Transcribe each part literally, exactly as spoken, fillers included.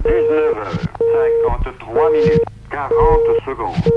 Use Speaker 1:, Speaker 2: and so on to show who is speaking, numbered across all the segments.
Speaker 1: dix-neuf heures, cinquante-trois minutes, quarante secondes.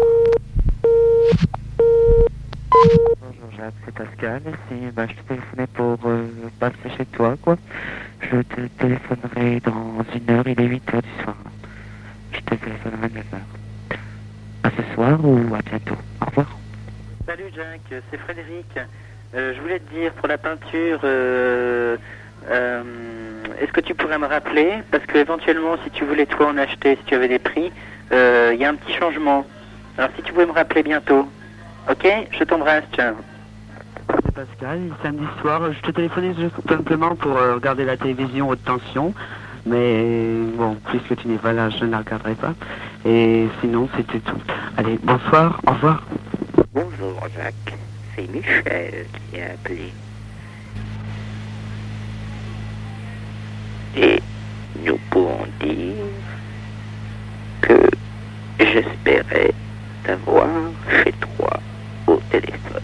Speaker 2: Bonjour Jacques, c'est Pascal. Si, bah, je te téléphonais pour euh, passer chez toi, quoi. Je te téléphonerai dans une heure, il est huit heures du soir. Je te téléphonerai à neuf heures. À ce soir ou à bientôt. Au revoir.
Speaker 3: Salut Jacques, c'est Frédéric. Euh, je voulais te dire pour la peinture, euh, euh, est-ce que tu pourrais me rappeler? Parce que éventuellement, si tu voulais toi en acheter, si tu avais des prix, il euh, y a un petit changement. Alors si tu pouvais me rappeler bientôt. Ok, je t'embrasse, ciao.
Speaker 2: C'est Pascal, samedi soir, je te téléphonais tout simplement pour euh, regarder la télévision haute tension. Mais bon, puisque tu n'es pas là, je ne la regarderai pas. Et sinon, c'était tout. Allez, bonsoir, au revoir.
Speaker 4: Bonjour Jacques, c'est Michel qui a appelé. Et nous pouvons dire que j'espérais t'avoir chez toi au téléphone.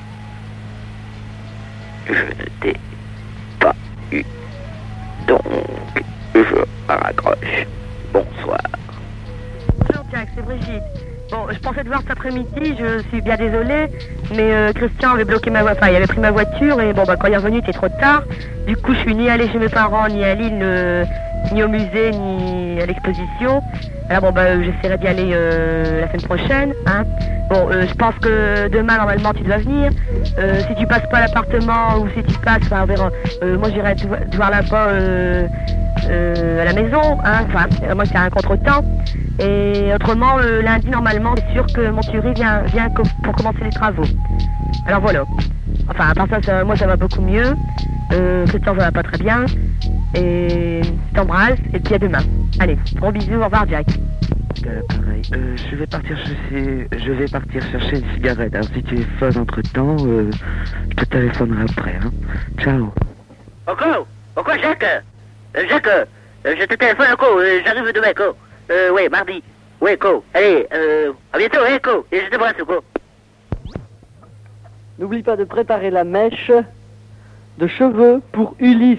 Speaker 4: Je ne t'ai pas eu. Donc, je raccroche. Bonsoir.
Speaker 5: Bonjour Jack, c'est Brigitte. Bon, je pensais te voir cet après-midi, je suis bien désolée, mais euh, Christian avait bloqué ma voiture, enfin il avait pris ma voiture et bon bah quand il est revenu il était trop tard. Du coup je suis ni allée chez mes parents, ni à Lille, euh, ni au musée, ni à l'exposition. Alors bon bah j'essaierai d'y aller euh, la semaine prochaine, hein. Bon, euh, je pense que demain normalement tu dois venir. Euh, si tu passes pas à l'appartement ou si tu passes, enfin on verra. Euh, moi j'irai te te voir là-bas euh, euh, à la maison, hein. Enfin moi c'est un contretemps. Et autrement, euh, lundi, normalement, c'est sûr que Montury vient, vient co pour commencer les travaux. Alors voilà. Enfin, à part ça, ça moi, ça va beaucoup mieux. Euh, Christian, ça va pas très bien. Et je t'embrasse, et puis à demain. Allez, gros bisous, au revoir, Jack.
Speaker 2: Euh, pareil. Euh, je vais partir chercher, je vais partir chercher une cigarette. Alors si tu es fun entre temps, euh, je te téléphonerai après. Hein. Ciao.
Speaker 4: Encore Encore Jacques euh, Jacques, euh, je te téléphone encore, euh, j'arrive demain, quoi. Euh, ouais, mardi. Ouais, co. Allez, euh, à bientôt, ouais, co. Et je te brasse, co.
Speaker 6: N'oublie pas de préparer la mèche de cheveux pour Ulysse.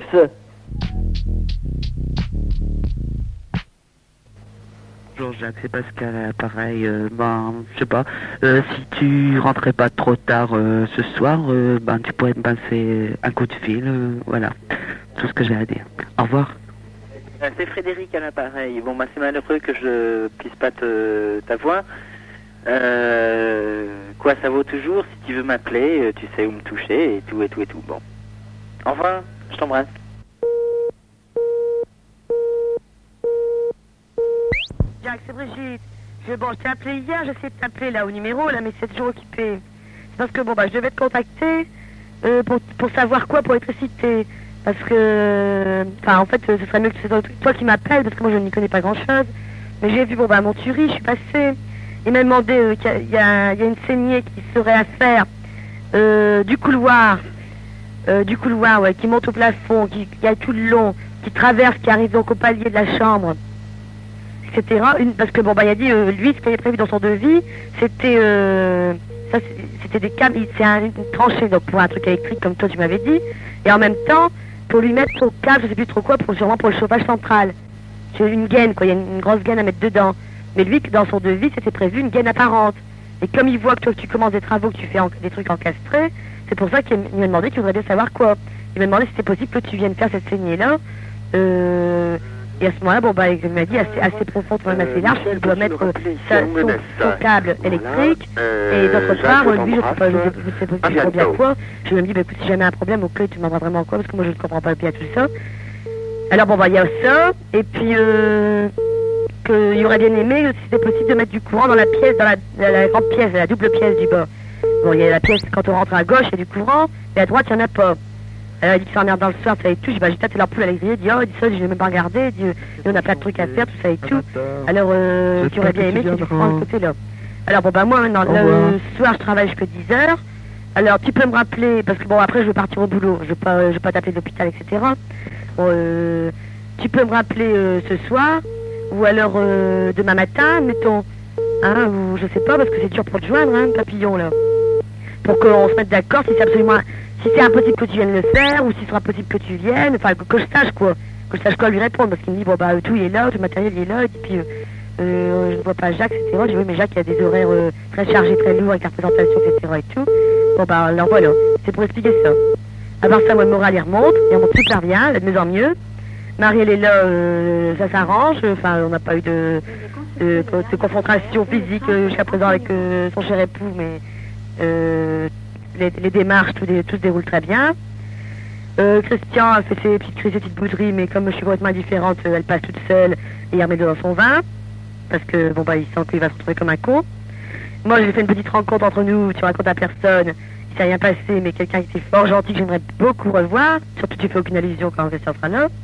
Speaker 2: Bonjour Jacques, c'est Pascal, pareil, euh, ben, je sais pas, euh, si tu rentrais pas trop tard euh, ce soir, euh, ben, tu pourrais me passer un coup de fil, euh, voilà, tout ce que j'ai à dire. Au revoir.
Speaker 3: C'est Frédéric à l'appareil. Bon, bah, c'est malheureux que je puisse pas te t'avoir. Euh, quoi, ça vaut toujours. Si tu veux m'appeler, tu sais où me toucher et tout et tout et tout. Bon. Au revoir, je t'embrasse.
Speaker 5: Jack, c'est Brigitte. Je, bon, je t'ai appelé hier, j'essaie de t'appeler là au numéro, là, mais c'est toujours occupé. C'est parce que, bon, bah, je devais te contacter euh, pour, pour savoir quoi pour l'électricité. Parce que, enfin, en fait, ce serait mieux que ce soit toi qui m'appelles, parce que moi, je n'y connais pas grand-chose. Mais j'ai vu, bon, bah, à Montury, je suis passée. Il m'a demandé euh, qu'il y, y, a, y a une saignée qui serait à faire euh, du couloir, euh, du couloir, ouais, qui monte au plafond, qui, qui a tout le long, qui traverse, qui arrive donc au palier de la chambre, et cetera. Une, parce que, bon, bah, il a dit, euh, lui, ce qu'il avait prévu dans son devis, c'était, euh, ça, c'était des câbles, c'est un, une tranchée, donc, pour un truc électrique, comme toi, tu m'avais dit. Et en même temps, pour lui mettre au câble, je sais plus trop quoi, pour, sûrement pour le chauffage central. J'ai une gaine, quoi, il y a une, une grosse gaine à mettre dedans. Mais lui, dans son devis, c'était prévu une gaine apparente. Et comme il voit que toi, tu commences des travaux, que tu fais en, des trucs encastrés, c'est pour ça qu'il m'a demandé qu'il voudrait bien savoir quoi. Il m'a demandé si c'était possible que tu viennes faire cette saignée-là. Euh, et à ce moment-là, bon, bah, il m'a dit assez, assez profond, quand même assez large, il doit mettre euh, sa, son, son câble électrique. Et d'autre part, lui, je sais pas, je sais, je sais pas, je sais pas bien quoi. Je lui ai dit, bah, écoute, si jamais un problème, ok, tu demanderas vraiment quoi, parce que moi, je ne comprends pas bien tout ça. Alors, bon, bah, il y a ça, et puis, euh, qu'il aurait bien aimé, si c'était possible, de mettre du courant dans la pièce, dans la, la, la grande pièce, la double pièce du bas. Bon, il y a la pièce, quand on rentre à gauche, il y a du courant, et à droite, il n'y en a pas. Alors, il dit que ça emmerde dans le soir, tout ça et tout. J'ai bah, tâté leur poule à l'extérieur, il dit, oh, il dit ça, je n'ai même pas regardé, il dit, on a plein de trucs à faire, tout ça et tout. Alors, euh, tu aurais bien aimé, c'est du courant de ce côté-là. Alors, bon, bah, moi, maintenant, le soir, je travaille jusqu'à dix heures. Alors, tu peux me rappeler, parce que bon, après, je vais partir au boulot, je ne vais pas, euh, je vais pas t'appeler de l'hôpital, et cetera. Bon, euh, tu peux me rappeler euh, ce soir, ou alors euh, demain matin, mettons, hein, ou je sais pas, parce que c'est dur pour te joindre, hein, papillon, là. Pour qu'on se mette d'accord, si c'est absolument, si c'est impossible que tu viennes le faire, ou s'il sera possible que tu viennes, enfin, que, que je sache, quoi. que je sache quoi lui répondre, parce qu'il me dit, bon, bah, tout il est là, tout le matériel il est là, et puis, euh, euh, je ne vois pas Jacques, et cetera. J'ai vu, mais Jacques, il a des horaires euh, très chargés, très lourds, avec la représentation, et cetera et tout. Bon, bah, alors voilà, c'est pour expliquer ça. À part ça, moi, le moral, il remonte, il remonte super bien, de mieux en mieux. Marie, elle est là, euh, ça s'arrange, enfin, on n'a pas eu de, de, de confrontation physique euh, jusqu'à présent avec euh, son cher époux, mais euh, les, les démarches, tout, des, tout se déroule très bien. Euh, Christian a fait ses petites crises, ses petites bouderies, mais comme je suis complètement indifférente, euh, elle passe toute seule et il remet dans son vin, parce que, bon, bah, il sent qu'il va se retrouver comme un con. Moi, j'ai fait une petite rencontre entre nous, tu racontes à personne, il s'est rien passé, mais quelqu'un qui était fort gentil, que j'aimerais beaucoup revoir, surtout tu fais aucune allusion quand Christian sera là.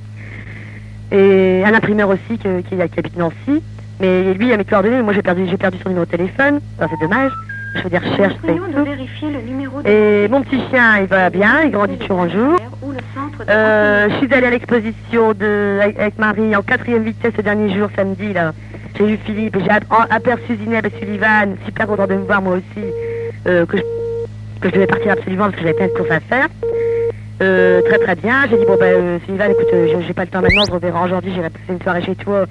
Speaker 5: Et un imprimeur aussi que, qui, qui habite Nancy, mais lui il a mes coordonnées, mais moi j'ai perdu, j'ai perdu son numéro de téléphone, alors c'est dommage, je fais des recherches et tout. Et mon petit chien il va bien, il grandit de jour en jour. Euh, je suis allée à l'exposition de avec, avec Marie en quatrième vitesse ce dernier jour, samedi là. J'ai vu Philippe et j'ai aperçu Zineb et Sullivan, super content de me voir moi aussi, euh, que, je, que je devais partir absolument parce que j'avais plein de courses à faire. Euh, très très bien, j'ai dit bon ben euh, Sullivan écoute euh, j'ai pas le temps maintenant, je reverrai en janvier, j'irai passer une soirée chez toi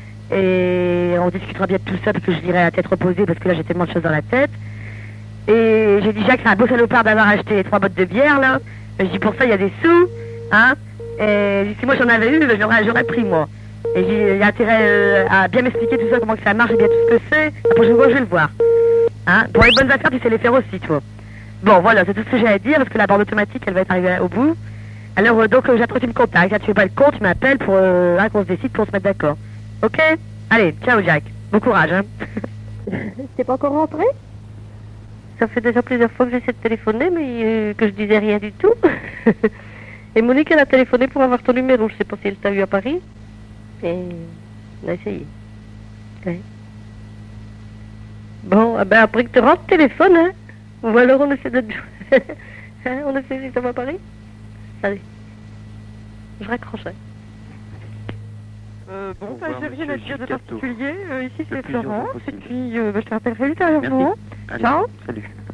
Speaker 5: et on discutera bien de tout ça parce que je dirai à tête reposée parce que là j'ai tellement de choses dans la tête. Et j'ai dit Jacques c'est un beau salopard d'avoir acheté les trois bottes de bière là, et je dis pour ça il y a des sous, hein, et si moi j'en avais eu, j'aurais, j'aurais pris moi. Et j'ai, j'ai intérêt euh, à bien m'expliquer tout ça, comment que ça marche et bien tout ce que c'est, la prochaine fois je vais le voir. Hein, pour les bonnes affaires tu sais les faire aussi toi. Bon, voilà, c'est tout ce que j'ai à dire, parce que la borne automatique, elle va être arrivée au bout. Alors, euh, donc, euh, j'attends que tu me contactes. Là, tu fais pas le compte, tu m'appelles pour euh, hein, qu'on se décide, pour se mettre d'accord. Ok? Allez, ciao, Jack. Bon courage, hein.
Speaker 7: T'es pas encore rentré? Ça fait déjà plusieurs fois que j'essaie de téléphoner, mais euh, que je disais rien du tout. Et Monique, elle a téléphoné pour avoir ton numéro. Je sais pas si elle t'a eu à Paris. Et on a essayé. Ouais. Bon, eh ben, après que tu rentres, téléphone, hein. Ou alors on essaie de... hein, on essaie si ça va à Paris. Allez. Je raccrocherai.
Speaker 8: Euh, bon, bah,
Speaker 1: revoir,
Speaker 8: j'ai rien à
Speaker 1: monsieur
Speaker 8: dire de
Speaker 1: Gilles Casteau.
Speaker 8: particulier. Euh, ici,
Speaker 1: Le
Speaker 8: c'est
Speaker 1: plus urgent
Speaker 8: Florence. Et
Speaker 1: possible.
Speaker 8: puis, euh, bah, je te rappellerai ultérieurement.
Speaker 1: Allez,
Speaker 8: Ciao.
Speaker 1: salut.